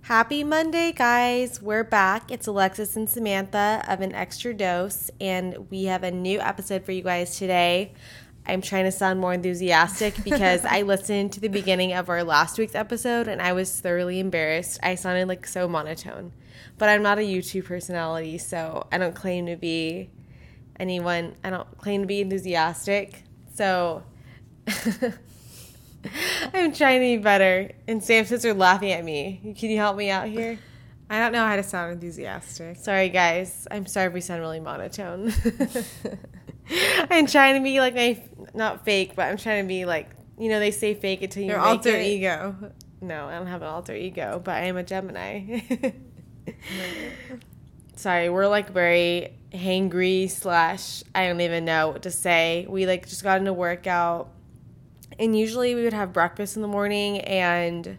Happy Monday, guys. We're back. It's Alexis and Samantha of An Extra Dose, and we have a new episode for you guys today. I'm trying to sound more enthusiastic because I listened to the beginning of our last week's episode, and I was thoroughly embarrassed. I sounded like so monotone. But I'm not a YouTube personality, so I don't claim to be anyone. I don't claim to be enthusiastic. So I'm trying to be better. And Sam says are laughing at me. Can you help me out here? I don't know how to sound enthusiastic. Sorry, guys. I'm sorry if we sound really monotone. I'm trying to be like not fake, but I'm trying to be like, they say fake it till you Your make alter it. ego. No, I don't have an alter ego, but I am a Gemini. Sorry, we're like very hangry / I don't even know what to say. We just got into workout. And usually we would have breakfast in the morning and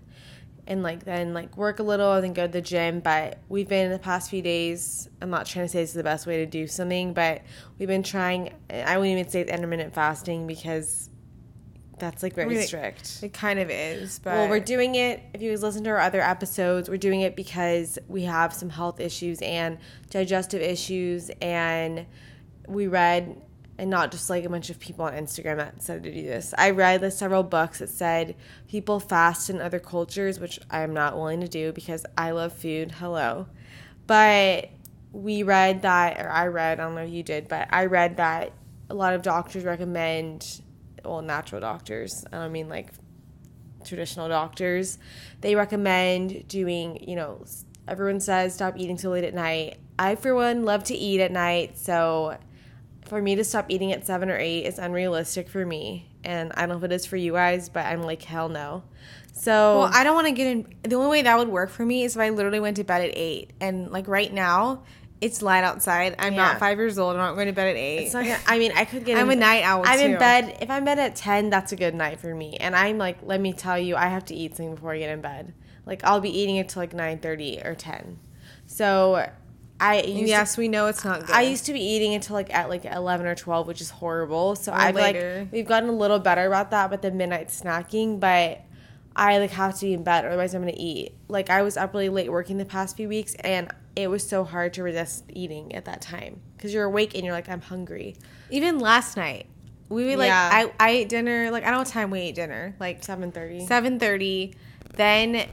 then work a little and then go to the gym. But we've been in the past few days, I'm not trying to say this is the best way to do something, but we've been trying, I wouldn't even say it's intermittent fasting because that's very strict. It kind of is. But Well, we're doing it, if you guys listen to our other episodes, we're doing it because we have some health issues and digestive issues, and we read, and not just a bunch of people on Instagram that said to do this. I read several books that said people fast in other cultures, which I'm not willing to do because I love food. Hello. But we read that, or I read, I don't know if you did, but I read that a lot of doctors recommend, natural doctors, I don't mean traditional doctors, they recommend doing, everyone says stop eating till late at night. I, for one, love to eat at night, so for me to stop eating at 7 or 8 is unrealistic for me. And I don't know if it is for you guys, but I'm hell no. So, well, I don't want to get in. The only way that would work for me is if I literally went to bed at 8. And right now, it's light outside. I'm not 5 years old. I'm not going to bed at 8. It's not gonna, I could get I'm a night owl, I'm too. in bed. If I'm in bed at 10, that's a good night for me. And I'm let me tell you, I have to eat something before I get in bed. I'll be eating it till 9:30 or 10. So yes, we know it's not good. I used to be eating until at 11 or 12, which is horrible. So we've gotten a little better about that with the midnight snacking, but I have to be in bed, otherwise I'm going to eat. I was up really late working the past few weeks, and it was so hard to resist eating at that time because you're awake and you're I'm hungry. Even last night, we would I ate dinner, I don't know what time we ate dinner, 7:30. 7:30. Then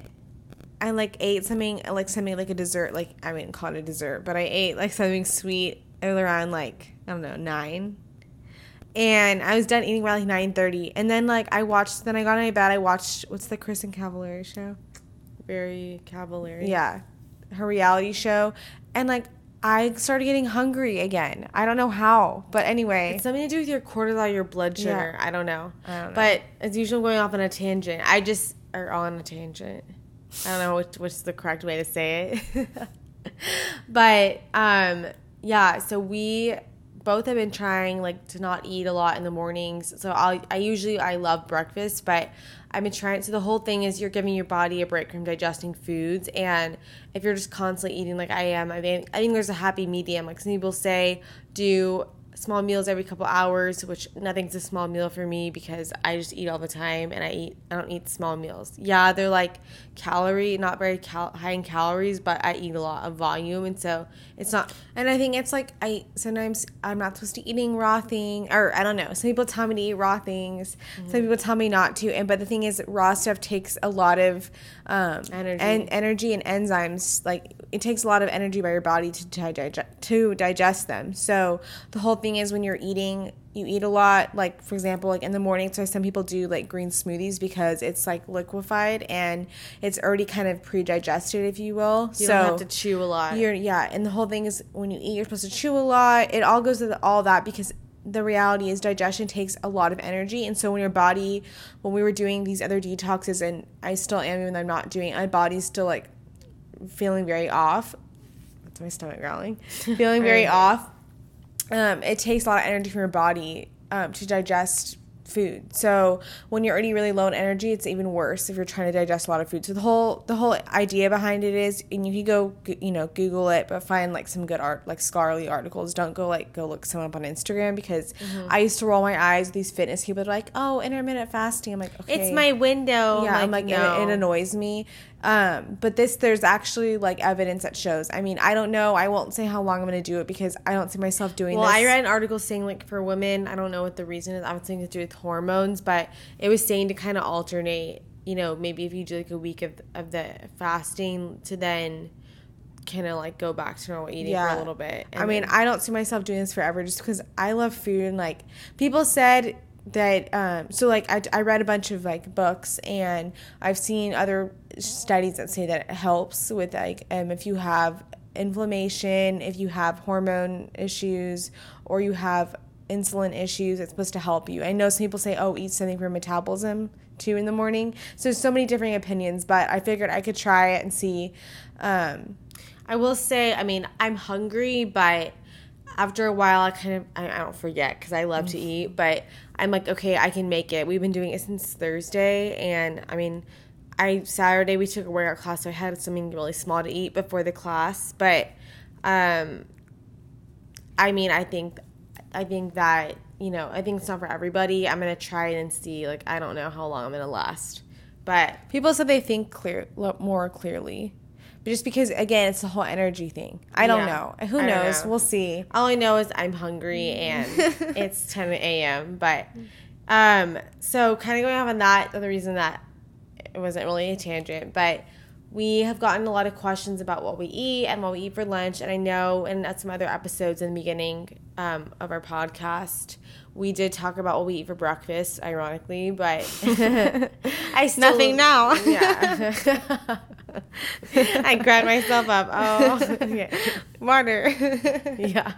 I ate something like a dessert, I wouldn't call it a dessert, but I ate something sweet around I don't know, 9. And I was done eating around 9:30. And then then I got in my bed, I watched, what's the Kristen Cavallari show? Very Cavallari. Yeah. Her reality show. And I started getting hungry again. I don't know how, but anyway. It's something to do with your cortisol, your blood sugar. Yeah. I don't know. But as usual, going off on a tangent. Or on a tangent. I don't know what's the correct way to say it. But, so we both have been trying, to not eat a lot in the mornings. So I love breakfast, but I've been trying. So the whole thing is you're giving your body a break from digesting foods. And if you're just constantly eating like I am, I think there's a happy medium. Some people say do small meals every couple hours, which nothing's a small meal for me because I just eat all the time and I don't eat small meals. Yeah, they're not very high in calories, but I eat a lot of volume, and so it's not. And I think it's sometimes I'm not supposed to eating raw thing, or I don't know. Some people tell me to eat raw things. Mm-hmm. Some people tell me not to, but the thing is, raw stuff takes a lot of energy and enzymes. It takes a lot of energy by your body to digest them. So the whole thing is when you're eating, you eat a lot. For example, in the morning, so some people do green smoothies because it's liquefied and it's already kind of pre-digested, if you will. You don't have to chew a lot. And the whole thing is when you eat, you're supposed to chew a lot. It all goes with all that because the reality is digestion takes a lot of energy. And so when we were doing these other detoxes, and I still am even though I'm not doing it, my body's still feeling very off. That's my stomach growling. Feeling very off. It takes a lot of energy from your body to digest food. So when you're already really low in energy, it's even worse if you're trying to digest a lot of food. So the whole idea behind it is, and you can go Google it, but find some good scholarly articles. Don't go look someone up on Instagram because I used to roll my eyes with these fitness people that are oh, intermittent fasting. I'm okay, it's my window. Yeah, no. it annoys me. But there's actually like evidence that shows. I mean, I don't know. I won't say how long I'm going to do it because I don't see myself doing this. Well, I read an article saying like for women, I don't know what the reason is. I was thinking to do with hormones, but it was saying to kind of alternate, you know, maybe if you do like a week of the fasting to then kind of like go back to normal eating for a little bit. I mean, I don't see myself doing this forever just because I love food. And like people said that so like I read a bunch of like books and I've seen other studies that say that it helps with like if you have inflammation, if you have hormone issues, or you have insulin issues, it's supposed to help you. I know some people say, oh, eat something for metabolism too in the morning. So there's so many different opinions, but I figured I could try it and see. I will say, I mean, I'm hungry, but after a while, I don't forget because I love to eat, but I'm like, okay, I can make it. We've been doing it since Thursday, and I mean, Saturday we took a workout class, so I had something really small to eat before the class, but, I mean, I think that, you know, I think it's not for everybody. I'm going to try it and see, like, I don't know how long I'm going to last, but people said they think more clearly. But just because, again, it's the whole energy thing. I don't know. Who knows? We'll see. All I know is I'm hungry and it's 10 a.m. But so kind of going off on that, the reason that it wasn't really a tangent, but we have gotten a lot of questions about what we eat and what we eat for lunch. And I know in some other episodes in the beginning of our podcast, we did talk about what we eat for breakfast, ironically, but I still... Nothing now. Yeah. I grabbed myself up. Oh, yeah. Water. Yeah.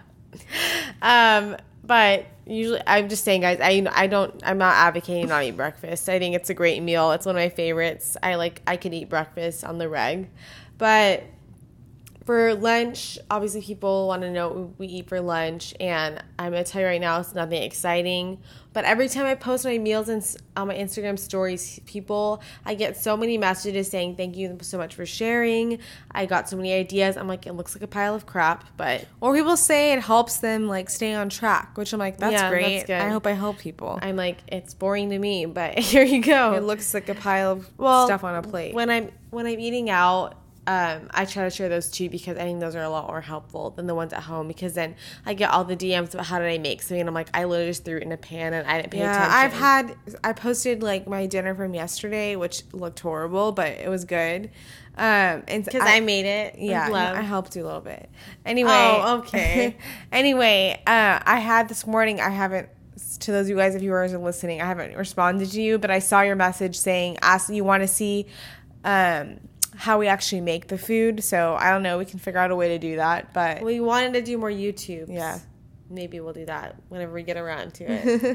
But usually, I'm just saying, guys, I'm not advocating not eat breakfast. I think it's a great meal. It's one of my favorites. I could eat breakfast on the reg. But for lunch, obviously people want to know what we eat for lunch, and I'm going to tell you right now, it's nothing exciting. But every time I post my meals on my Instagram stories, I get so many messages saying, thank you so much for sharing. I got so many ideas. I'm like, it looks like a pile of crap, but... Or people say it helps them, like, stay on track, which I'm like, that's great. That's good. I hope I help people. I'm like, it's boring to me, but here you go. It looks like a pile of stuff on a plate. When I'm eating out, I try to share those too because I think those are a lot more helpful than the ones at home, because then I get all the DMs about how did I make something, and I'm like, I literally just threw it in a pan and I didn't pay attention. I posted like my dinner from yesterday, which looked horrible, but it was good. And because I made it. Yeah, I helped you a little bit. Anyway. Oh, okay. Anyway, I had this morning, to those of you guys, if you are listening, I haven't responded to you, but I saw your message saying, you want to see, how we actually make the food. So I don't know, we can figure out a way to do that, but we wanted to do more YouTubes. Yeah, maybe we'll do that whenever we get around to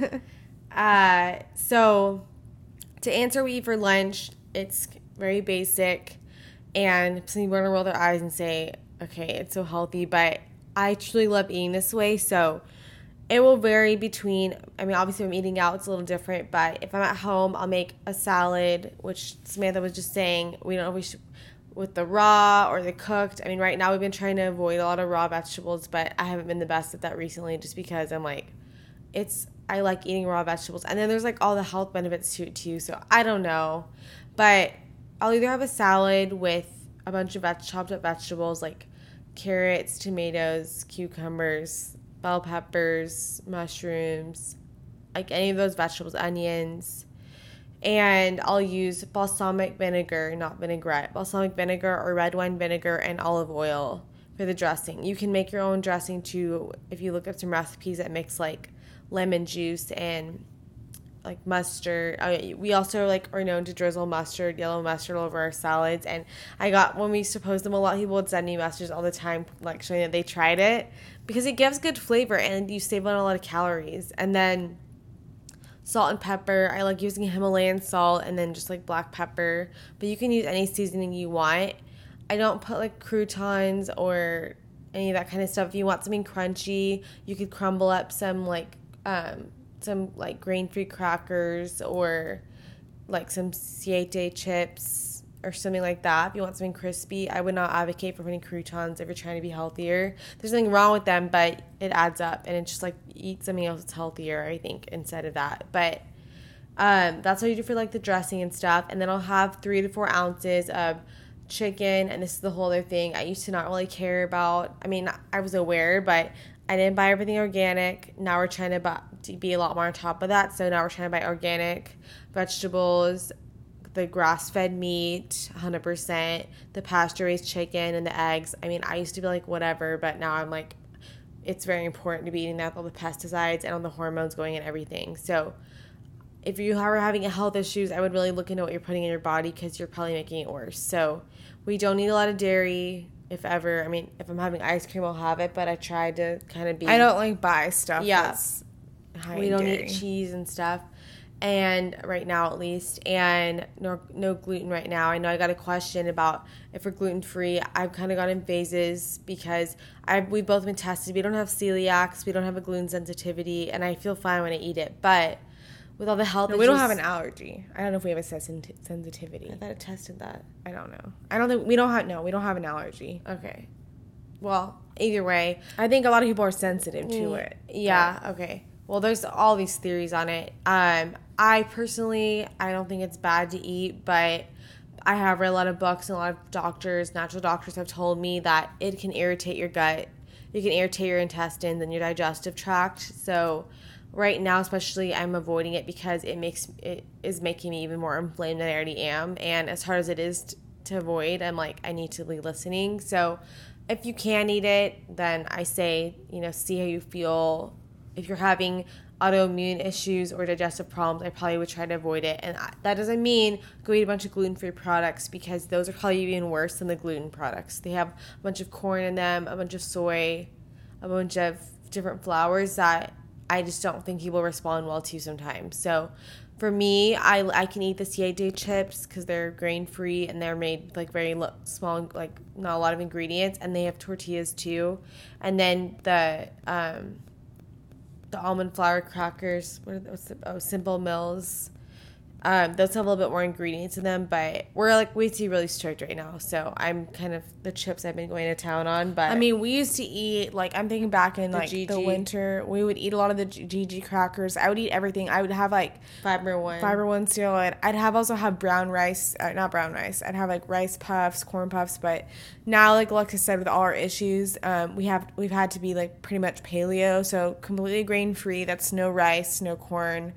it. So to answer what we eat for lunch, it's very basic, and some people are gonna roll their eyes and say, okay, it's so healthy, but I truly love eating this way. So it will vary between, I mean, obviously when I'm eating out, it's a little different, but if I'm at home, I'll make a salad, which Samantha was just saying, we don't know if we should, with the raw or the cooked. I mean, right now we've been trying to avoid a lot of raw vegetables, but I haven't been the best at that recently just because I'm like, I like eating raw vegetables. And then there's like all the health benefits to it too, so I don't know. But I'll either have a salad with a bunch of chopped up vegetables like carrots, tomatoes, cucumbers, bell peppers, mushrooms, like any of those vegetables, onions. And I'll use balsamic vinegar, not vinaigrette, balsamic vinegar or red wine vinegar and olive oil for the dressing. You can make your own dressing too if you look up some recipes that mix like lemon juice and like mustard. We also like are known to drizzle mustard, yellow mustard all over our salads. And when we used to post them, a lot of people would send me messages all the time like showing that they tried it because it gives good flavor and you save on a lot of calories. And then salt and pepper. I like using Himalayan salt and then just like black pepper, but you can use any seasoning you want. I don't put like croutons or any of that kind of stuff. If you want something crunchy, you could crumble up some grain-free crackers or like some siete chips or something like that. If you want something crispy, I would not advocate for putting croutons if you're trying to be healthier. There's nothing wrong with them, but it adds up, and it's just like eat something else that's healthier, I think, instead of that. But That's what you do for like the dressing and stuff. And then I'll have 3 to 4 ounces of chicken. And this is the whole other thing I used to not really care about. I mean, I was aware, but I didn't buy everything organic. Now we're trying to be a lot more on top of that. So now we're trying to buy organic vegetables, the grass-fed meat, 100%, the pasture-raised chicken, and the eggs. I mean, I used to be like, whatever, but now I'm like, it's very important to be eating that with all the pesticides and all the hormones going in everything. So if you are having health issues, I would really look into what you're putting in your body because you're probably making it worse. So we don't need a lot of dairy, if ever. I mean, if I'm having ice cream, I'll have it, but I try to kind of be... I don't like buy stuff that's high in we don't dairy. eat cheese and stuff. And right now, at least, and no gluten right now. I know I got a question about if we're gluten-free. I've kind of gone in phases because we've both been tested. We don't have celiacs. We don't have a gluten sensitivity, and I feel fine when I eat it. But with all the health issues... we don't have an allergy. I don't know if we have a sensitivity. I thought it tested that. I don't know. I don't think... we don't have an allergy. Okay. Well, either way. I think a lot of people are sensitive to it. Yeah, okay. Well, there's all these theories on it. I personally, I don't think it's bad to eat, but I have read a lot of books and a lot of doctors, natural doctors have told me that it can irritate your gut. It can irritate your intestines and your digestive tract. So right now, especially, I'm avoiding it because it is making me even more inflamed than I already am. And as hard as it is to avoid, I'm like, I need to be listening. So if you can eat it, then I say, see how you feel. If you're having autoimmune issues or digestive problems, I probably would try to avoid it. And that doesn't mean go eat a bunch of gluten-free products because those are probably even worse than the gluten products. They have a bunch of corn in them, a bunch of soy, a bunch of different flours that I just don't think people respond well to sometimes. So for me, I can eat the CID chips because they're grain-free and they're made like very small, like not a lot of ingredients, and they have tortillas too. And then the almond flour crackers, Simple Mills. Those have a little bit more ingredients in them, but we're like way too really strict right now. So I'm kind of the chips I've been going to town on. But I mean, we used to eat, like, I'm thinking back in like GG. the winter, we would eat a lot of the GG crackers. I would eat everything. I would have like Fiber One cereal. I'd also have brown rice, not brown rice. I'd have like rice puffs, corn puffs. But now, like Alexis said, with all our issues, we've had to be like pretty much paleo, so completely grain free. That's no rice, no corn.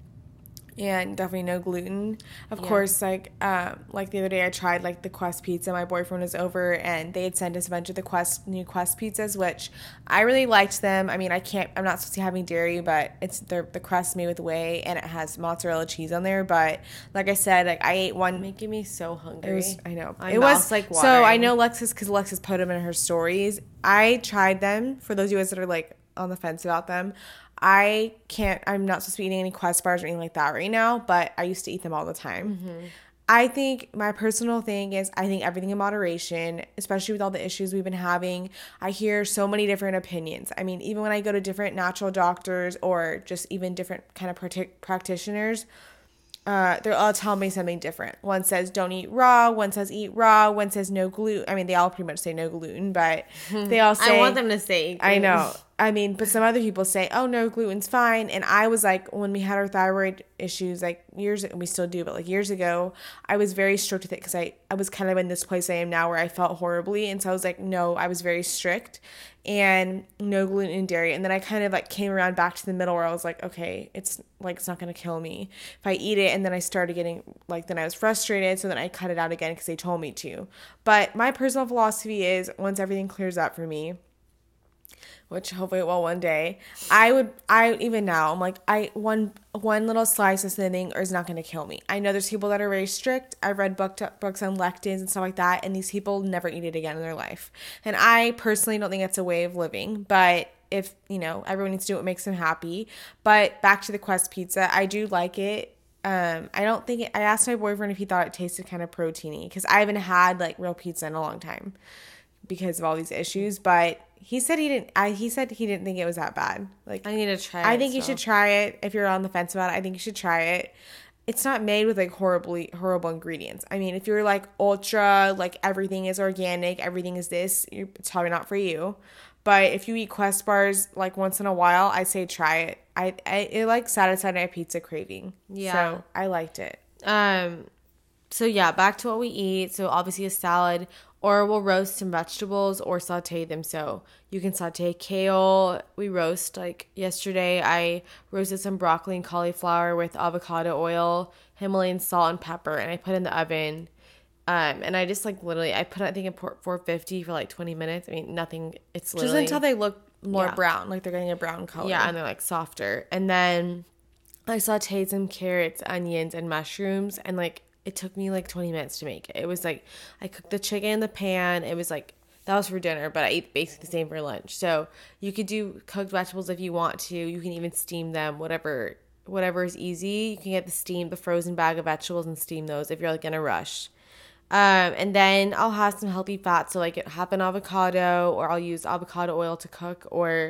And definitely no gluten. Of course, like the other day I tried like the Quest pizza. My boyfriend was over and they had sent us a bunch of the new Quest pizzas, which I really liked them. I mean, I'm not supposed to be having dairy, but the crust made with whey and it has mozzarella cheese on there. But like I said, like I ate one. Making me so hungry. I know. It was like watering. So I know because Alexis put them in her stories. I tried them. For those of you guys that are like on the fence about them, I'm not supposed to be eating any Quest bars or anything like that right now, but I used to eat them all the time. Mm-hmm. I think my personal thing is I think everything in moderation, especially with all the issues we've been having. I hear so many different opinions. I mean, even when I go to different natural doctors or just even different kind of practitioners, they're all telling me something different. One says don't eat raw, one says eat raw, one says no gluten. I mean, they all pretty much say no gluten, but they all say... I want them to say gluten. I know. I mean, but some other people say, oh, no, gluten's fine. And I was like, when we had our thyroid issues, like we still do, but like years ago, I was very strict with it because I was kind of in this place I am now where I felt horribly. And so I was like, no, I was very strict and no gluten and dairy. And then I kind of like came around back to the middle where I was like, okay, it's not going to kill me if I eat it. And then I started getting then I was frustrated. So then I cut it out again because they told me to. But my personal philosophy is once everything clears up for me, which hopefully it will one day, even now, I'm like, one little slice of something is not going to kill me. I know there's people that are very strict. I've read books on lectins and stuff like that, and these people never eat it again in their life. And I personally don't think that's a way of living, but if, everyone needs to do what makes them happy. But back to the Quest pizza, I do like it. I asked my boyfriend if he thought it tasted kind of proteiny, because I haven't had like real pizza in a long time because of all these issues, but he said he didn't think it was that bad. Like, I need to try it. I think you should try it. If you're on the fence about it, I think you should try it. It's not made with like horrible ingredients. I mean, if you're like ultra, like everything is organic, everything is this, it's probably not for you. But if you eat Quest bars like once in a while, I say try it. It like satisfied my pizza craving. Yeah. So I liked it. So yeah, back to what we eat. So obviously a salad, or we'll roast some vegetables or saute them. So you can saute kale. We roast, like yesterday I roasted some broccoli and cauliflower with avocado oil, Himalayan salt and pepper, and I put in the oven. And I just like literally, I put it, I think, in 450 for like 20 minutes. I mean, nothing, it's literally. Just until they look more brown, like they're getting a brown color. Yeah, and they're like softer. And then I sauteed some carrots, onions, and mushrooms, and like it took me like 20 minutes to make it. It was like I cooked the chicken in the pan. It was like that was for dinner, but I ate basically the same for lunch. So you could do cooked vegetables if you want to. You can even steam them, whatever is easy. You can get the frozen bag of vegetables and steam those if you're like in a rush. And then I'll have some healthy fats. So like have an avocado, or I'll use avocado oil to cook, or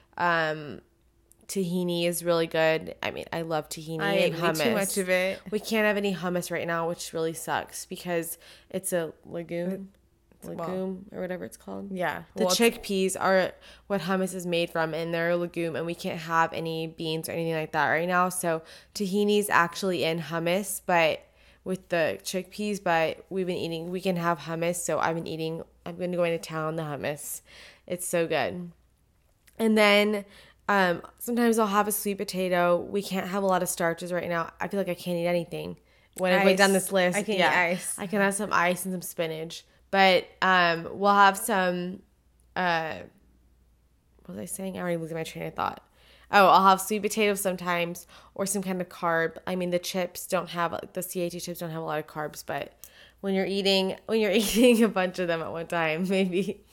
tahini is really good. I mean, I love tahini and hummus. Too much of it. We can't have any hummus right now, which really sucks because it's a legume or whatever it's called. Yeah. The chickpeas are what hummus is made from, and they're a legume, and we can't have any beans or anything like that right now. So tahini's actually in hummus, but with the chickpeas, but we can have hummus. So I'm going to go into town the hummus. It's so good. And then sometimes I'll have a sweet potato. We can't have a lot of starches right now. I feel like I can't eat anything. When I went down this list, I can eat ice. I can have some ice and some spinach. But we'll have some, what was I saying? I'm already losing my train of thought. Oh, I'll have sweet potatoes sometimes, or some kind of carb. I mean, the CAT chips don't have a lot of carbs, but when you're eating a bunch of them at one time, maybe.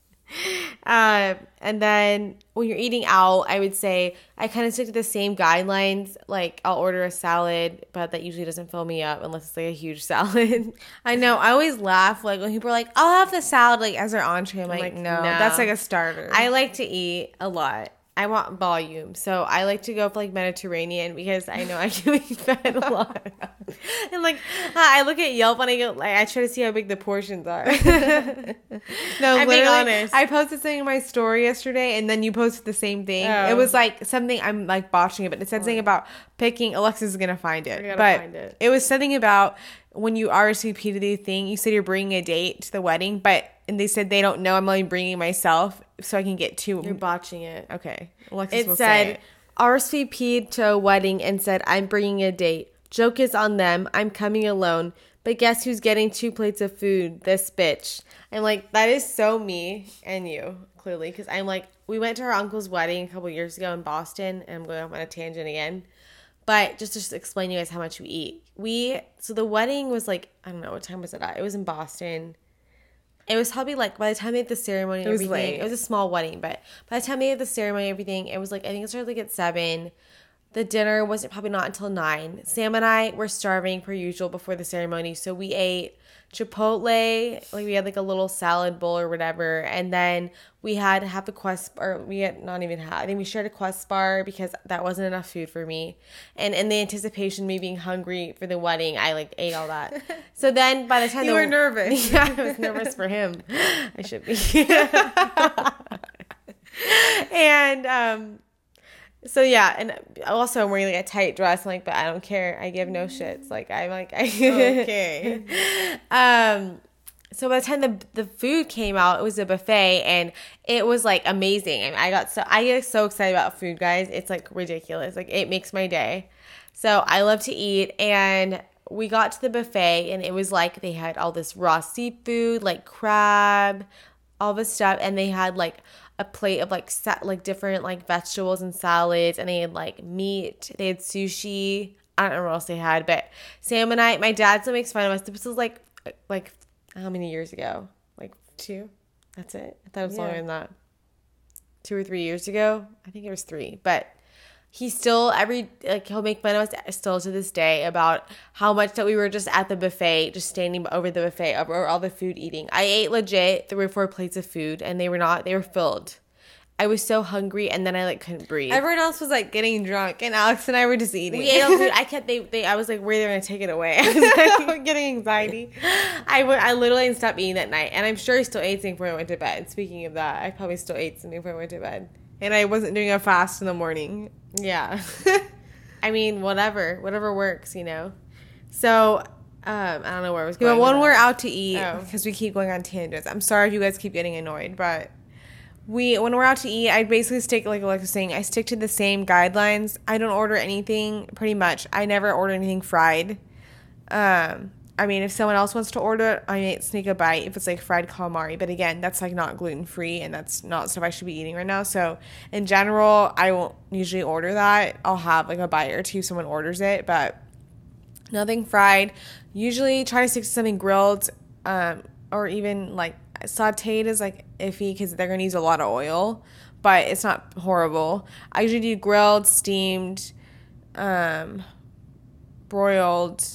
And then when you're eating out, I would say I kind of stick to the same guidelines. Like I'll order a salad, but that usually doesn't fill me up unless it's like a huge salad. I know. I always laugh like when people are like, "I'll have the salad like as their entree." I'm like, no, that's like a starter. I like to eat a lot. I want volume, so I like to go for like Mediterranean because I know I can be fed a lot. And like I look at Yelp and I try to see how big the portions are. No, I'm being honest. I posted something in my story yesterday, and then you posted the same thing. Oh. It was like something, I'm like botching it, but it said something about picking. Alexis is gonna find it, but it was something about when you RSVP to the thing. You said you're bringing a date to the wedding, and they said they don't know. I'm only bringing myself so I can get two. You're botching it. Okay. Alexis will say it. RSVP'd to a wedding and said, I'm bringing a date. Joke is on them. I'm coming alone. But guess who's getting 2 plates of food? This bitch. I'm like, that is so me and you, clearly. Because I'm like, we went to our uncle's wedding a couple years ago in Boston. And I'm going off on a tangent again. But just to explain to you guys how much we eat. So the wedding was like, I don't know, what time was it at? It was in Boston. It was probably like by the time they had the ceremony and everything. Late. It was a small wedding, but by the time they had the ceremony and everything, it was like, I think it started like at 7. The dinner wasn't probably not until 9. Sam and I were starving per usual before the ceremony, so we ate Chipotle. Like we had like a little salad bowl or whatever, and then we had half a Quest bar. We had not even half. I think we shared a Quest bar because that wasn't enough food for me. And in the anticipation of me being hungry for the wedding, I like ate all that. So then by the time you were nervous. Yeah, I was nervous for him. I should be. And so yeah, and also I'm wearing like a tight dress, like, but I don't care. I give no shits. Like I'm like okay. So by the time the food came out, it was a buffet, and it was like amazing. And I get so excited about food, guys. It's like ridiculous. Like it makes my day. So I love to eat, and we got to the buffet, and it was like they had all this raw seafood, like crab, all this stuff, and they had like a plate of like different like vegetables and salads, and they had like meat, they had sushi. I don't know what else they had, but Sam and my dad still makes fun of us. This was like how many years ago? Like 2? That's it? I thought it was longer than that. 2 or 3 years ago? I think it was 3, but he still he'll make fun of us still to this day about how much that we were just at the buffet, just standing over the buffet, over all the food eating. I ate legit 3 or 4 plates of food, and they were filled. I was so hungry, and then I like couldn't breathe. Everyone else was like getting drunk, and Alex and I were just eating. We ate all food. I was like, where are they gonna take it away? I was like, getting anxiety. I literally didn't stop eating that night, and I'm sure I still ate something before I went to bed. Speaking of that, I probably still ate something before I went to bed, and I wasn't doing a fast in the morning. Yeah. I mean, whatever works, you know. So I don't know where I was going. But when we're out to eat, because we keep going on tangents. I'm sorry if you guys keep getting annoyed, but when we're out to eat, I basically stick, like Alexa was saying, I stick to the same guidelines. I don't order anything, pretty much. I never order anything fried. I mean, if someone else wants to order it, I might sneak a bite if it's like fried calamari. But again, that's like not gluten-free, and that's not stuff I should be eating right now. So in general, I won't usually order that. I'll have like a bite or two if someone orders it, but nothing fried. Usually try to stick to something grilled, or even like sauteed is like iffy because they're going to use a lot of oil, but it's not horrible. I usually do grilled, steamed, broiled,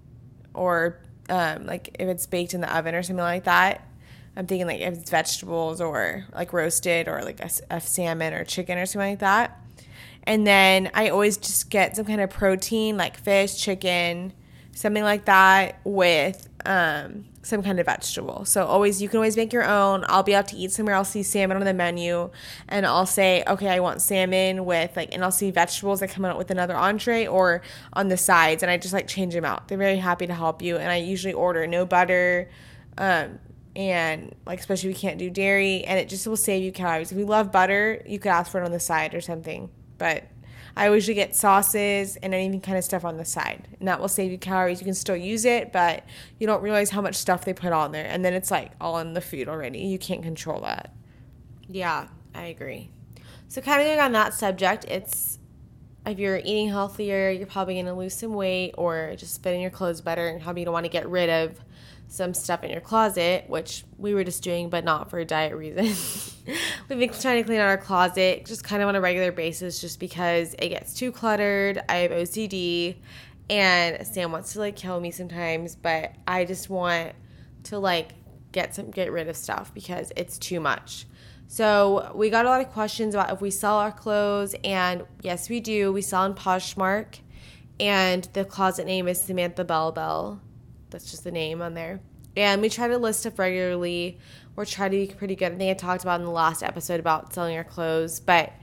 or like if it's baked in the oven or something like that. I'm thinking like if it's vegetables or like roasted or like a salmon or chicken or something like that. And then I always just get some kind of protein like fish, chicken, something like that with some kind of vegetable. So you can always make your own. I'll be out to eat somewhere, I'll see salmon on the menu, and I'll say, okay, I want salmon with and I'll see vegetables that come out with another entree or on the sides, and I just like change them out. They're very happy to help you, and I usually order no butter, and like especially if you can't do dairy, and it just will save you calories. If you love butter, you could ask for it on the side or something, but I usually get sauces and any kind of stuff on the side, and that will save you calories. You can still use it, but you don't realize how much stuff they put on there, and then it's like all in the food already. You can't control that. Yeah, I agree. So kind of going on that subject, it's if you're eating healthier, you're probably going to lose some weight or just fit in your clothes better, and probably don't want to get rid of some stuff in your closet, which we were just doing, but not for diet reasons. We've been trying to clean out our closet just kind of on a regular basis just because it gets too cluttered. I have OCD, and Sam wants to like kill me sometimes, but I just want to like get rid of stuff because it's too much. So we got a lot of questions about if we sell our clothes, and yes, we do. We sell on Poshmark, and the closet name is Samantha Bell Bell. That's just the name on there. And we try to list stuff regularly or try to be pretty good. I think I talked about in the last episode about selling our clothes. But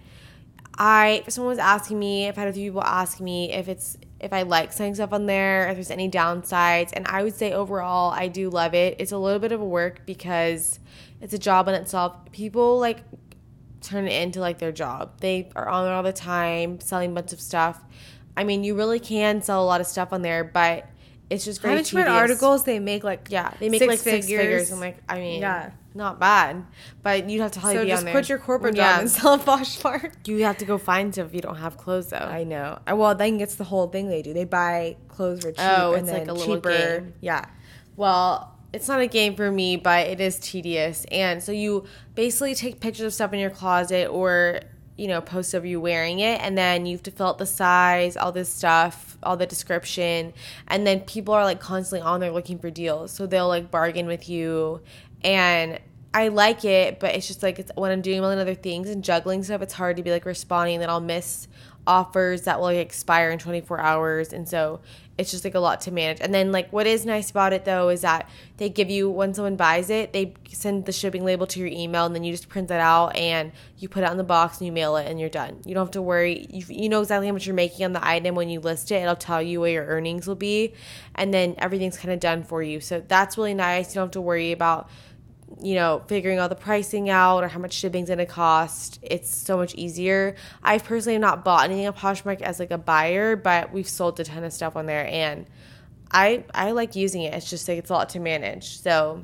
someone was asking me, I've had a few people ask me if I like selling stuff on there, if there's any downsides. And I would say overall, I do love it. It's a little bit of a work because it's a job in itself. People like turn it into like their job. They are on there all the time selling a bunch of stuff. I mean, you really can sell a lot of stuff on there, but it's just very tedious. I haven't read articles. They make like six figures. I'm like, I mean, not bad, but you'd have to probably be on there. So just quit your corporate job and sell a Poshmark. You have to go find stuff if you don't have clothes, though. I know. Well, then it's the whole thing they do. They buy clothes for cheap. Oh, it's like a little game. Yeah. Well, it's not a game for me, but it is tedious. And so you basically take pictures of stuff in your closet or post of you wearing it, and then you have to fill out the size, all this stuff, all the description, and then people are like constantly on there looking for deals, so they'll like bargain with you, and I like it, but it's just like when I'm doing a million other things and juggling stuff, it's hard to be like responding, that I'll miss offers that will like expire in 24 hours, and so it's just like a lot to manage. And then like what is nice about it though is that they give you, when someone buys it, they send the shipping label to your email, and then you just print that out and you put it on the box and you mail it and you're done. You don't have to worry. You know exactly how much you're making on the item when you list it. It'll tell you what your earnings will be, and then everything's kind of done for you. So that's really nice. You don't have to worry about figuring all the pricing out or how much shipping's going to cost. It's so much easier. I've personally not bought anything on Poshmark as like a buyer, but we've sold a ton of stuff on there, and I like using it. It's just like it's a lot to manage. So,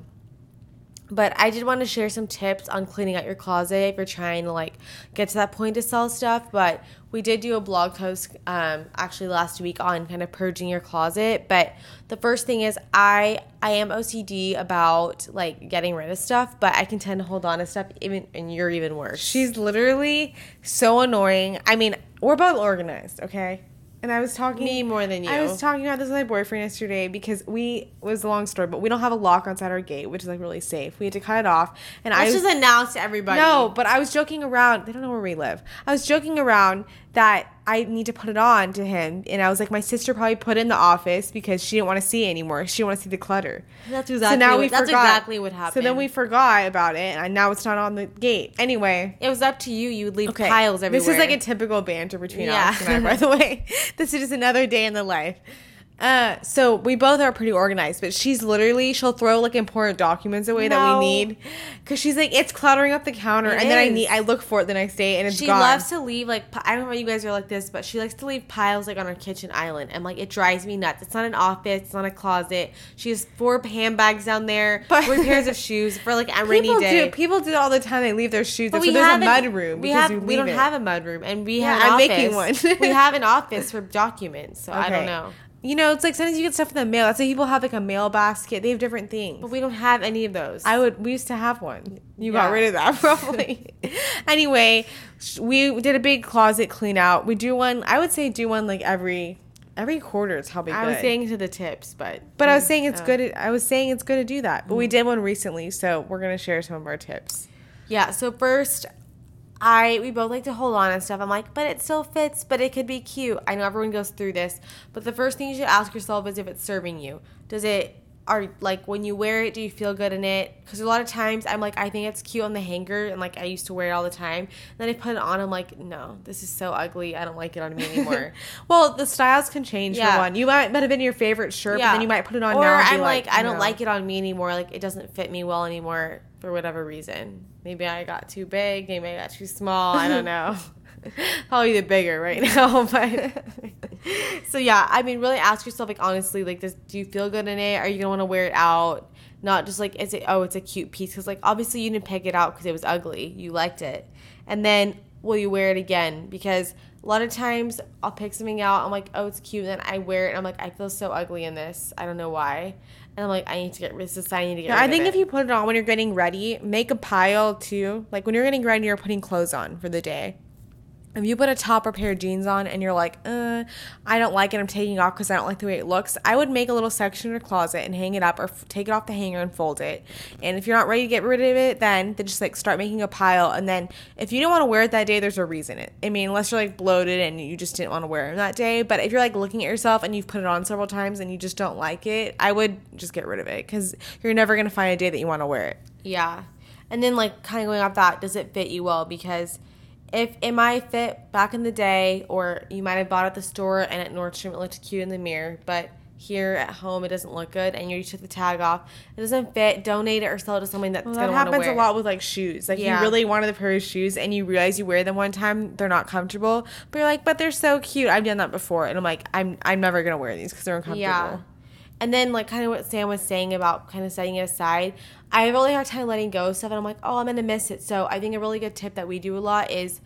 but I did want to share some tips on cleaning out your closet if you're trying to like get to that point to sell stuff. But we did do a blog post actually last week on kind of purging your closet. But the first thing is I am OCD about like getting rid of stuff, but I can tend to hold on to stuff, and you're even worse. She's literally so annoying. I mean, we're both organized, okay? And I was talking... Me more than you. I was talking about this with my boyfriend yesterday because it was a long story, but we don't have a lock outside our gate, which is like really safe. We had to cut it off. And Let's just announce to everybody. No, but I was joking around. They don't know where we live. I was joking around that I need to put it on to him. And I was like, my sister probably put it in the office because she didn't want to see it anymore. She didn't want to see the clutter. That's exactly what happened. So then we forgot about it, and now it's not on the gate. Anyway. It was up to you. You would leave piles everywhere. This is like a typical banter between Alex and I, by the way. This is just another day in the life. So we both are pretty organized, but she'll throw like important documents away that we need because she's like, it's cluttering up the counter, and then I look for it the next day and it's gone. She loves to leave like, I don't know if you guys are like this, but she likes to leave piles like on her kitchen island, and like it drives me nuts. It's not an office, it's not a closet. She has 4 handbags down there, 4 pairs of shoes for like a rainy day. People do it all the time. They leave their shoes. So there's a mud room. We don't have a mud room, and we have an office. Making one. We have an office for documents, so I don't know. You know, it's like sometimes you get stuff in the mail. That's why people have like a mail basket. They have different things. But we don't have any of those. We used to have one. You got rid of that probably. Anyway, we did a big closet clean out. We do one, I would say do one like every quarter. It's probably good. I was saying to the tips, but I was saying it's good. I was saying it's good to do that. But we did one recently, so we're going to share some of our tips. Yeah, so first, we both like to hold on and stuff. I'm like, but it still fits, but it could be cute. I know everyone goes through this, but the first thing you should ask yourself is if it's serving you. Like when you wear it, do you feel good in it? Because a lot of times I'm like, I think it's cute on the hanger, and like I used to wear it all the time. Then I put it on, I'm like, no, this is so ugly. I don't like it on me anymore. Well, the styles can change for one. You might have been your favorite shirt, but then you might put it on now and I'm like, I don't like it on me anymore. Like it doesn't fit me well anymore for whatever reason. Maybe I got too big. Maybe I got too small. I don't know. Probably the bigger right now, but so yeah, I mean, really ask yourself, like, honestly, like, do you feel good in it? Are you gonna want to wear it out? Not just like, it's a cute piece, because like obviously you didn't pick it out because it was ugly. You liked it, and then will you wear it again? Because a lot of times I'll pick something out, I'm like, oh, it's cute, and then I wear it, and I'm like, I feel so ugly in this. I don't know why. And I'm like, I need to get rid of it. I think if you put it on when you're getting ready, make a pile too. Like when you're getting ready, you're putting clothes on for the day. If you put a top or pair of jeans on and you're like, I don't like it, I'm taking it off because I don't like the way it looks, I would make a little section in your closet and hang it up, or take it off the hanger and fold it. And if you're not ready to get rid of it, then just like start making a pile. And then if you don't want to wear it that day, there's a reason. I mean, unless you're like bloated and you just didn't want to wear it that day. But if you're like looking at yourself and you've put it on several times and you just don't like it, I would just get rid of it, because you're never going to find a day that you want to wear it. Yeah. And then like kind of going off that, does it fit you well? Because if it might fit back in the day, or you might have bought it at the store and at Nordstrom it looked cute in the mirror, but here at home it doesn't look good, and you took the tag off, it doesn't fit, donate it or sell it to someone that's going to want to wear it. That happens a lot with like shoes. Like you really wanted a pair of shoes and you realize you wear them one time, they're not comfortable, but you're like, but they're so cute. I've done that before, and I'm like, I'm never going to wear these because they're uncomfortable. Yeah. And then, like, kind of what Sam was saying about kind of setting it aside, I have a really hard time letting go of stuff, and I'm like, oh, I'm going to miss it. So I think a really good tip that we do a lot is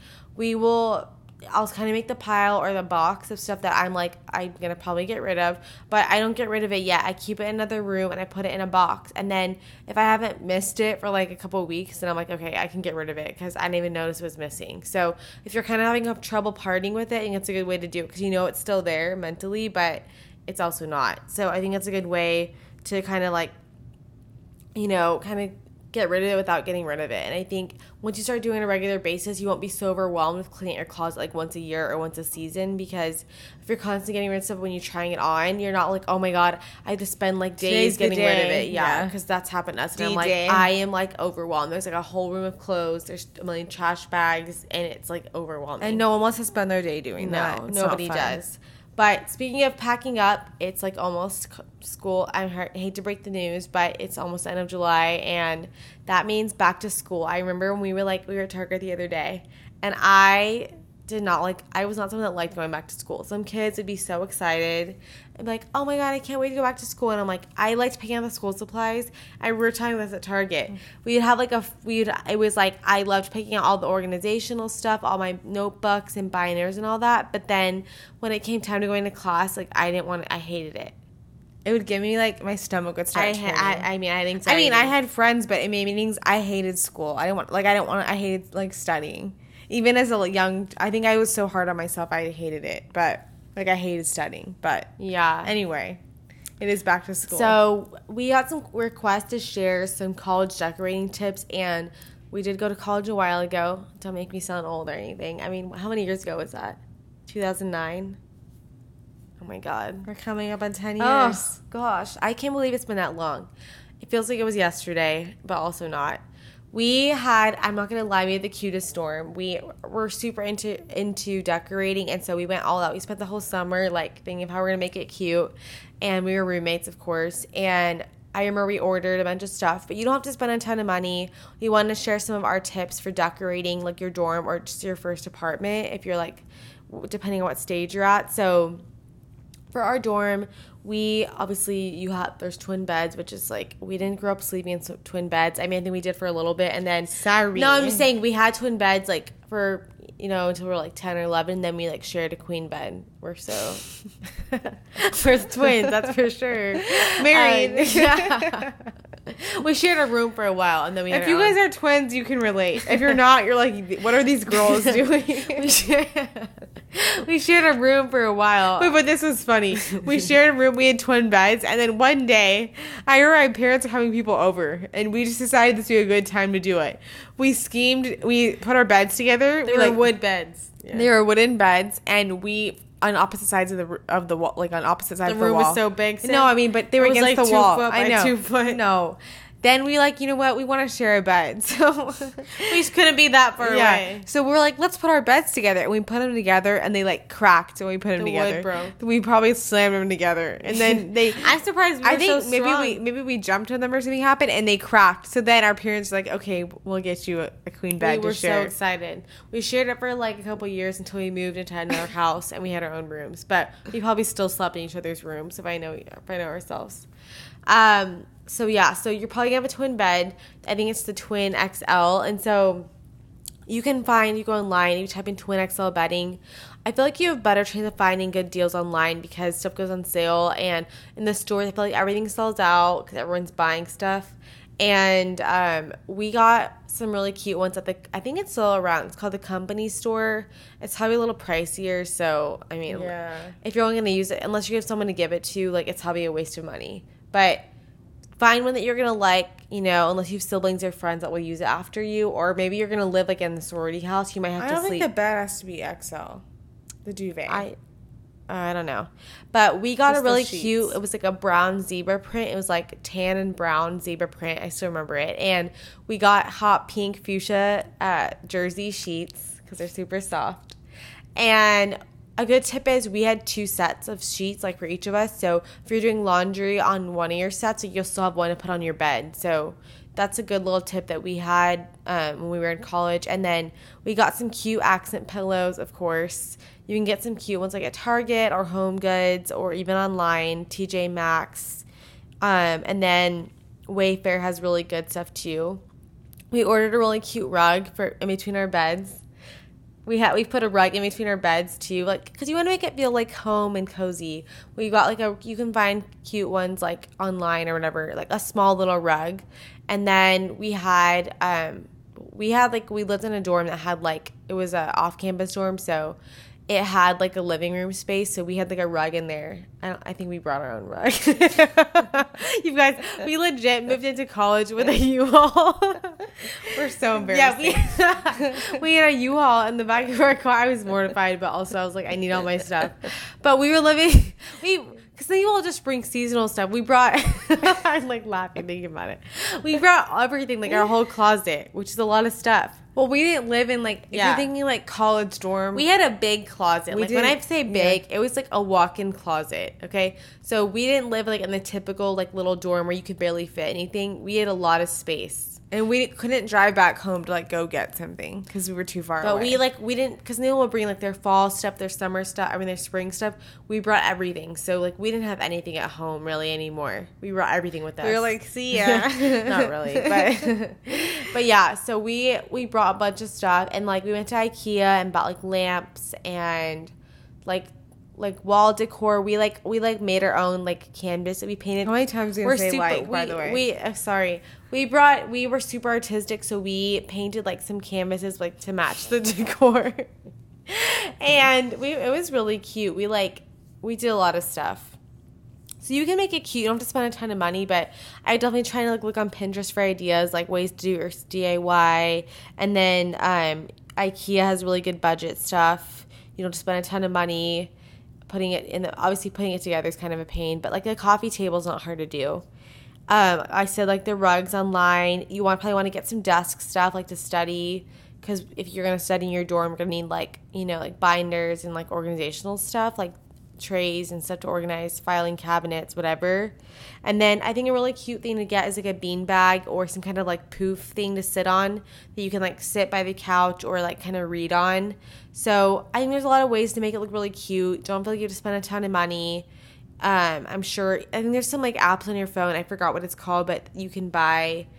I'll kind of make the pile or the box of stuff that I'm like, I'm going to probably get rid of, but I don't get rid of it yet. I keep it in another room, and I put it in a box. And then if I haven't missed it for like a couple of weeks, then I'm like, okay, I can get rid of it because I didn't even notice it was missing. So if you're kind of having trouble parting with it, I think it's a good way to do it, because you know it's still there mentally, but it's also not. So I think that's a good way to kind of like, you know, kind of get rid of it without getting rid of it. And I think once you start doing it on a regular basis, you won't be so overwhelmed with cleaning your closet like once a year or once a season, because if you're constantly getting rid of stuff when you're trying it on, you're not like, oh my god, I have to spend like days getting rid of it. Yeah, because that's happened to us. And I'm like, I am like overwhelmed. There's like a whole room of clothes, there's a million trash bags, and it's like overwhelming. And no one wants to spend their day doing that. No, nobody does. But speaking of packing up, it's like almost school. I hate to break the news, but it's almost the end of July, and that means back to school. I remember when we were at Target the other day, and I was not someone that liked going back to school. Some kids would be so excited and be like, oh my god, I can't wait to go back to school. And I'm like, I liked picking up the school supplies. I remember talking about this at Target. It was like, I loved picking out all the organizational stuff, all my notebooks and binders and all that. But then when it came time to going to class, like I hated it. It would give me like, my stomach would start turning. I had anxiety. I had friends, but in meetings, I hated school. I hated like studying. Even as a young, I think I was so hard on myself, I hated it. But Like, I hated studying. But Yeah. anyway, it is back to school. So we got some requests to share some college decorating tips, and we did go to college a while ago. Don't make me sound old or anything. I mean, how many years ago was that? 2009? Oh my God. We're coming up on 10 years. Oh, gosh. I can't believe it's been that long. It feels like it was yesterday, but also not. We had, I'm not going to lie, we had the cutest dorm. We were super into decorating, and so we went all out. We spent the whole summer, like, thinking of how we're going to make it cute, and we were roommates, of course, and I remember we ordered a bunch of stuff, but you don't have to spend a ton of money. We wanted to share some of our tips for decorating, like, your dorm or just your first apartment, if you're, like, depending on what stage you're at. So for our dorm, we obviously there's twin beds, which is like, we didn't grow up sleeping in twin beds. I mean, I think we did for a little bit, and then Sorry. no, I'm just saying we had twin beds like for until we were like 10 or 11, and then we like shared a queen bed. We're twins, that's for sure. Married. Yeah. We shared a room for a while, and then we. If you guys are twins, you can relate. If you're not, you're like, what are these girls doing? We shared a room for a while. Wait, but this was funny. We shared a room. We had twin beds, and then one day, I heard my parents were having people over, and we just decided this would be a good time to do it. We schemed. We put our beds together. They were wood beds. Yeah. They were wooden beds, and we on opposite sides of the wall, like on opposite sides of the wall. The room was so big. No, I mean, but they were against the wall. I know. 2 foot. No. Then we like, you know what? We want to share a bed. So we just couldn't be that far away. So we're like, let's put our beds together. And we put them together, and they like cracked when we put them together. Wood broke. We probably slammed them together. And then they... I'm surprised we were so strong. maybe we jumped on them or something happened, and they cracked. So then our parents were like, okay, we'll get you a queen bed to share. We were so excited. We shared it for like a couple years until we moved into another house, and we had our own rooms. But we probably still slept in each other's rooms if I know ourselves. So yeah, so you're probably gonna have a twin bed. I think it's the twin XL, and so you go online, you type in twin XL bedding. I feel like you have better chance of finding good deals online because stuff goes on sale, and in the stores I feel like everything sells out because everyone's buying stuff. And we got some really cute ones at I think it's still around. It's called the Company Store. It's probably a little pricier, so I mean, if you're only gonna use it, unless you have someone to give it to, like, it's probably a waste of money. But find one that you're going to like, unless you have siblings or friends that will use it after you. Or maybe you're going to live, like, in the sorority house. You might have to sleep. I don't think the bed has to be XL. The duvet. I don't know. But we got a really cute, it was like a brown zebra print. It was like tan and brown zebra print. I still remember it. And we got hot pink fuchsia jersey sheets because they're super soft. And a good tip is we had 2 sets of sheets, like, for each of us. So if you're doing laundry on one of your sets, you'll still have one to put on your bed. So that's a good little tip that we had when we were in college. And then we got some cute accent pillows, of course. You can get some cute ones like at Target or Home Goods or even online, TJ Maxx. And then Wayfair has really good stuff too. We ordered a really cute rug for in between our beds. We put a rug in between our beds too, like, because you want to make it feel like home and cozy. We got you can find cute ones like online or whatever, like a small little rug. And then we lived in a dorm that had it was a off-campus dorm, so it had like a living room space, so we had like a rug in there. I think we brought our own rug. You guys, we legit moved into college with a U-Haul. We're so embarrassing. Yeah, we had a U-Haul in the back of our car. I was mortified, but also I was like, I need all my stuff. But we were because the U-Haul just brings seasonal stuff. We brought, I'm like laughing thinking about it. We brought everything, like our whole closet, which is a lot of stuff. Well, we didn't live in if you're thinking like college dorm. We had a big closet. When I say big, it was like a walk-in closet, okay? So we didn't live in the typical little dorm where you could barely fit anything. We had a lot of space. And we couldn't drive back home to go get something because we were too far away. But we didn't, because they will bring their fall stuff, their summer stuff, their spring stuff. We brought everything. So we didn't have anything at home really anymore. We brought everything with us. We were like, see ya. Not really, but yeah. So we brought a bunch of stuff, and we went to IKEA and bought lamps and wall decor. We made our own canvas that we painted. How many times do you say by the way? Sorry. We were super artistic, so we painted some canvases to match the decor. And it was really cute. we did a lot of stuff. So you can make it cute. You don't have to spend a ton of money, but I definitely try to look on Pinterest for ideas, like ways to do your DIY. And then IKEA has really good budget stuff. You don't have to spend a ton of money. Obviously putting it together is kind of a pain, but like a coffee table is not hard to do. I said like the rugs online. You probably want to get some desk stuff like to study, because if you're going to study in your dorm, you're going to need like, like binders and like organizational stuff, like trays and stuff to organize, filing cabinets, whatever. And then I think a really cute thing to get is like a bean bag or some kind of like poof thing to sit on that you can like sit by the couch or like kind of read on. So I think there's a lot of ways to make it look really cute. Don't feel like you have to spend a ton of money. I think there's some like apps on your phone. I forgot what it's called, but you can buy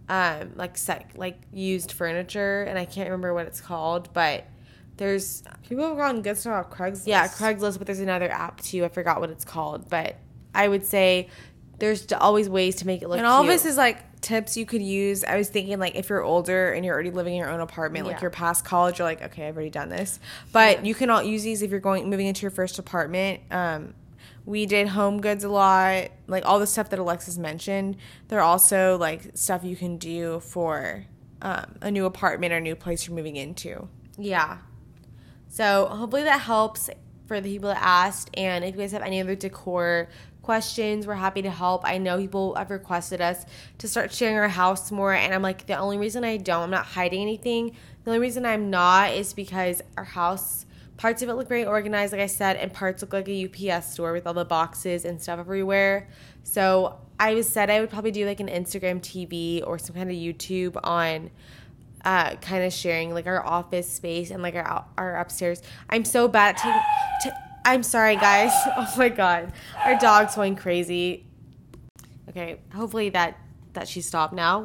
like used furniture, and I can't remember what it's called, but there's people have gotten good stuff off Craigslist. Yeah, Craigslist, but there's another app too. I forgot what it's called, but I would say there's always ways to make it look and all cute. of this is like tips you could use. I was thinking like if you're older and you're already living in your own apartment, like you're past college, you're like, okay, I've already done this. But you can all use these if you're moving into your first apartment. We did home goods a lot, like all the stuff that Alexis mentioned. They're also like stuff you can do for a new apartment or new place you're moving into. Yeah. So hopefully that helps for the people that asked. And if you guys have any other decor questions, we're happy to help. I know people have requested us to start sharing our house more. And I'm like, the only reason I'm not hiding anything. The only reason I'm not is because our house, parts of it look very organized, like I said, and parts look like a UPS store with all the boxes and stuff everywhere. So I would probably do like an Instagram TV or some kind of YouTube on kind of sharing like our office space and like our upstairs. I'm so bad at I'm sorry, guys. Oh my god, our dog's going crazy. Okay, hopefully that she stopped now.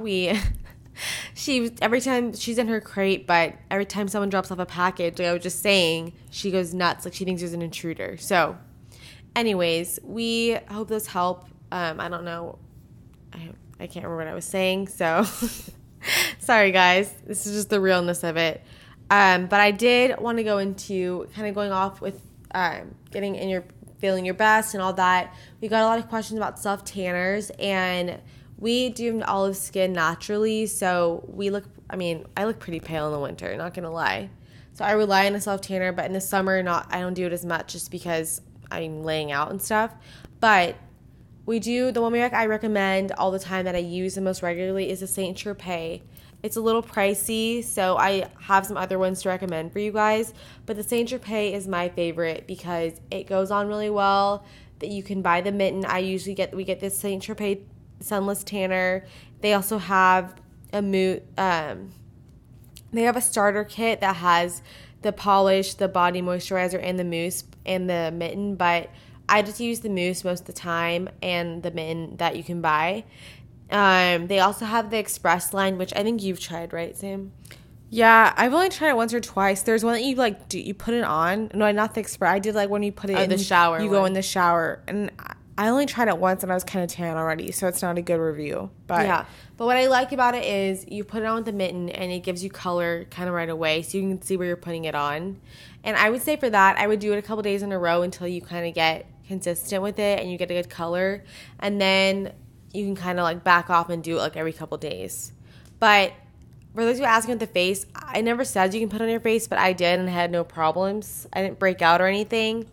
Every time she's in her crate, but every time someone drops off a package, like I was just saying, she goes nuts. Like she thinks there's an intruder. So, anyways, we hope this help. I don't know. I can't remember what I was saying. So. Sorry, guys. This is just the realness of it. But I did want to go into kind of going off with feeling your best and all that. We got a lot of questions about self-tanners, and we do olive skin naturally, so I look pretty pale in the winter, not going to lie. So I rely on a self-tanner, but in the summer, I don't do it as much just because I'm laying out and stuff. But we do, the one I recommend all the time that I use the most regularly is the Saint Tropez. It's a little pricey, so I have some other ones to recommend for you guys. But the Saint Tropez is my favorite because it goes on really well. That you can buy the mitten. We get this Saint Tropez Sunless Tanner. They also have they have a starter kit that has the polish, the body moisturizer, and the mousse and the mitten, but I just use the mousse most of the time and the mitten that you can buy. They also have the Express line, which I think you've tried, right, Sam? Yeah, I've only tried it once or twice. There's one that you put it on. No, not the Express. I did like when you put it in the shower. You go in the shower, and I only tried it once, and I was kind of tan already, so it's not a good review. But yeah, but what I like about it is you put it on with the mitten, and it gives you color kind of right away, so you can see where you're putting it on. And I would say for that, I would do it a couple days in a row until you kind of get consistent with it and you get a good color, and then you can kind of like back off and do it like every couple days. But for those who are asking with the face, I never said you can put on your face, but I did and had no problems. I didn't break out or anything.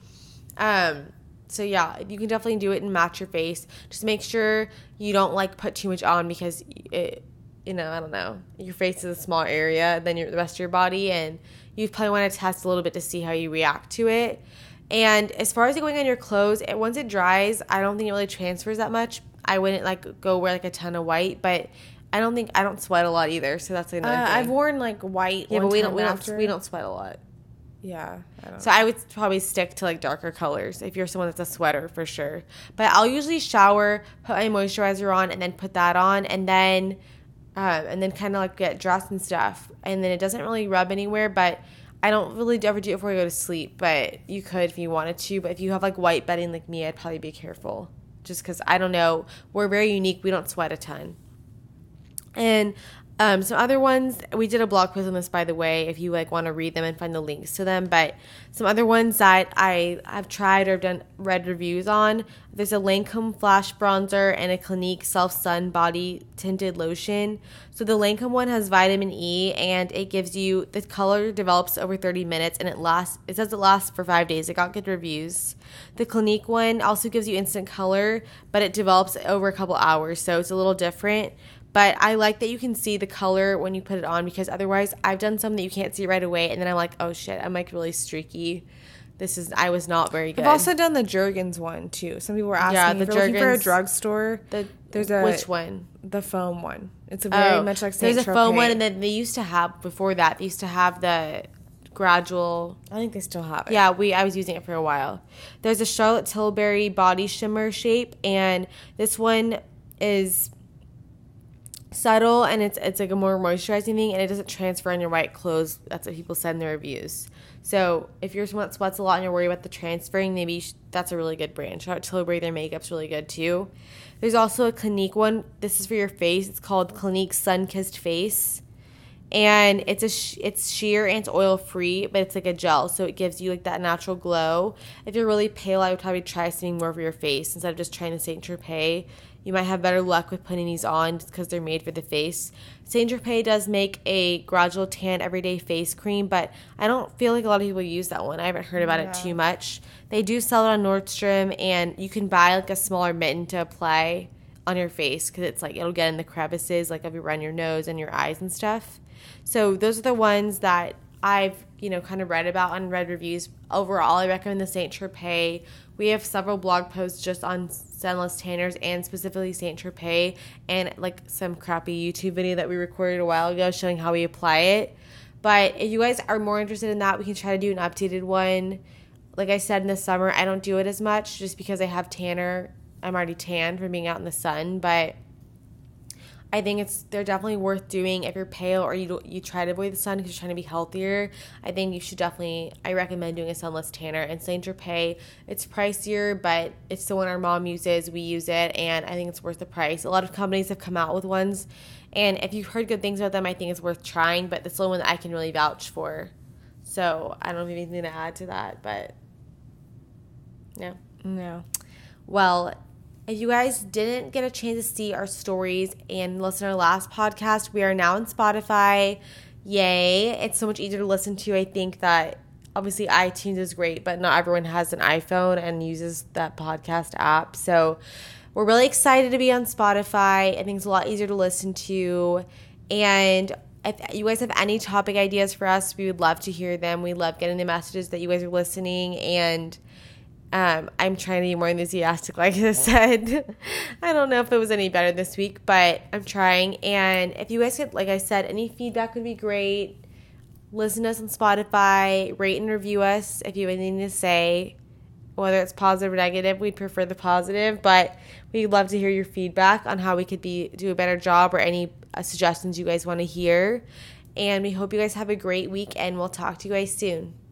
So yeah, you can definitely do it and match your face. Just make sure you don't like put too much on because it, I don't know, your face is a smaller area than the rest of your body, and you probably want to test a little bit to see how you react to it. And as far as it going on your clothes, once it dries, I don't think it really transfers that much. I wouldn't like go wear like a ton of white, but I don't sweat a lot either, so that's another thing. I've worn like white. Yeah, but we don't sweat a lot. Yeah. So I would probably stick to like darker colors if you're someone that's a sweater for sure. But I'll usually shower, put my moisturizer on, and then put that on, and then kind of like get dressed and stuff. And then it doesn't really rub anywhere, but I don't really ever do it before I go to sleep. But you could if you wanted to. But if you have like white bedding like me, I'd probably be careful. Just because I don't know, we're very unique. We don't sweat a ton. And some other ones, we did a blog post on this, by the way, if you like want to read them and find the links to them. But some other ones that I have tried or read reviews on, there's a Lancome Flash Bronzer and a Clinique Self Sun Body Tinted Lotion. So the Lancome one has vitamin E, and it gives you, the color develops over 30 minutes, and it says it lasts for 5 days. It got good reviews. The Clinique one also gives you instant color, but it develops over a couple hours, so it's a little different. But I like that you can see the color when you put it on, because otherwise I've done some that you can't see right away, and then I'm like, oh shit, I'm like really streaky. I was not very good. I've also done the Jergens one too. Some people were asking if you're looking for a drugstore. Which one? The foam one. It's a very much like Saint There's a foam one, and then they used to have, before that, they used to have the gradual. I think they still have it. Yeah, I was using it for a while. There's a Charlotte Tilbury Body Shimmer Shape, and this one is subtle, and it's like a more moisturizing thing, and it doesn't transfer on your white clothes. That's what people said in their reviews. So if you're someone that sweats a lot and you're worried about the transferring, maybe that's a really good brand. Charlotte Tilbury, their makeup's really good too. There's also a Clinique one. This is for your face. It's called Clinique Sun Kissed Face, and it's sheer and it's oil free, but it's like a gel, so it gives you like that natural glow. If you're really pale, I would probably try something more for your face instead of just trying the Saint Tropez. You might have better luck with putting these on just because they're made for the face. Saint Tropez does make a gradual tan everyday face cream, but I don't feel like a lot of people use that one. I haven't heard about it too much. They do sell it on Nordstrom, and you can buy like a smaller mitten to apply on your face because it's like it'll get in the crevices, like if you run your nose and your eyes and stuff. So those are the ones that I've kind of read about and read reviews. Overall, I recommend the Saint Tropez. We have several blog posts just on sunless tanners and specifically Saint Tropez, and like some crappy YouTube video that we recorded a while ago showing how we apply it. But if you guys are more interested in that, we can try to do an updated one. Like I said, in the summer, I don't do it as much just because I have tanner. I'm already tanned from being out in the sun, but I think they're definitely worth doing if you're pale or you try to avoid the sun because you're trying to be healthier. I think you should I recommend doing a sunless tanner. And Saint Tropez, it's pricier, but it's the one our mom uses. We use it, and I think it's worth the price. A lot of companies have come out with ones, and if you've heard good things about them, I think it's worth trying, but it's the only one that I can really vouch for. So I don't have anything to add to that, but no. Well, if you guys didn't get a chance to see our stories and listen to our last podcast, we are now on Spotify. Yay. It's so much easier to listen to. I think that obviously iTunes is great, but not everyone has an iPhone and uses that podcast app. So we're really excited to be on Spotify. I think it's a lot easier to listen to. And if you guys have any topic ideas for us, we would love to hear them. We love getting the messages that you guys are listening, and I'm trying to be more enthusiastic, like I said. I don't know if it was any better this week, but I'm trying. And if you guys could, like I said, any feedback would be great. Listen to us on Spotify, rate and review us if you have anything to say, whether it's positive or negative. We'd prefer the positive, but we'd love to hear your feedback on how we could do a better job or any suggestions you guys want to hear. And we hope you guys have a great week, and we'll talk to you guys soon.